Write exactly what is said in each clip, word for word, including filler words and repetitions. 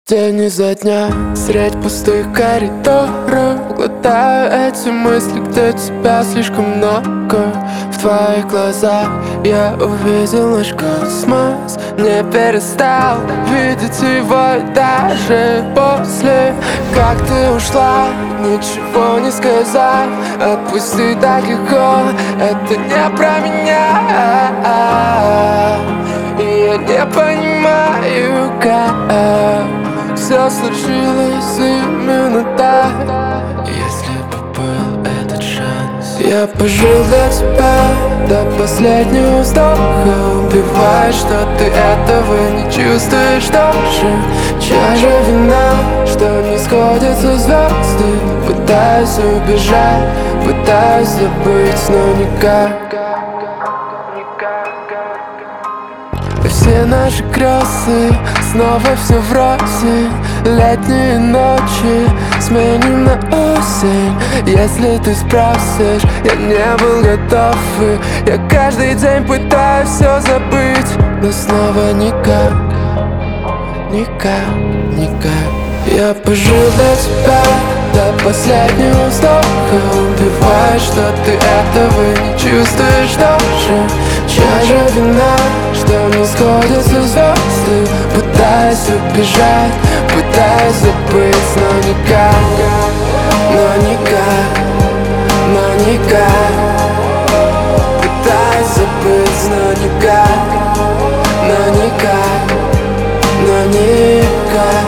День изо дня, средь пустых коридоров глотаю эти мысли, где тебя слишком много. В твоих глазах я увидел наш космос. Не перестал видеть его и даже после, как ты ушла, ничего не сказав. Отпусти так легко, это не про меня. И я не понимаю, как все случилось именно так. Если бы был этот шанс, я пожил для тебя до последнего вздоха. Убиваешь, что ты этого не чувствуешь тоже. Чья же вина, что не сходятся звезды? Пытаюсь убежать, пытаюсь забыть, но никак. Все наши грезы, снова все вроде. Летние ночи сменим на осень. Если ты спросишь, я не был готов. И я каждый день пытаюсь все забыть, но снова никак, никак, никак. Я пожил для тебя до последнего вздоха. Убиваешь, что ты этого не чувствуешь тоже. Чья же вина, что не сходятся звезды? Пытаюсь убежать, пытаюсь забыть, но никак, но никак, но никак. Пытаюсь забыть, но никак, но никак, но никак.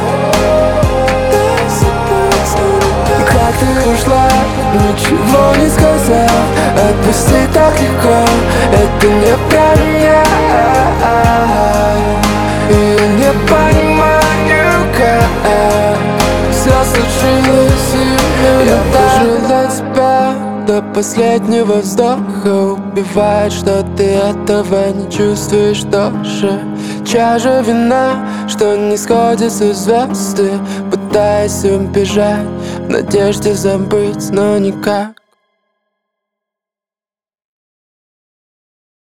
Как ты ушла, ничего не сказав. Отпусти так легко, это не про меня. И я не понимаю, как все случилось именно так. Я пожил для тебя до последнего вздоха. Убивает, что ты этого не чувствуешь тоже. Чья же вина, что не сходятся звезды? Пытаюсь убежать, в надежде забыть, но никак.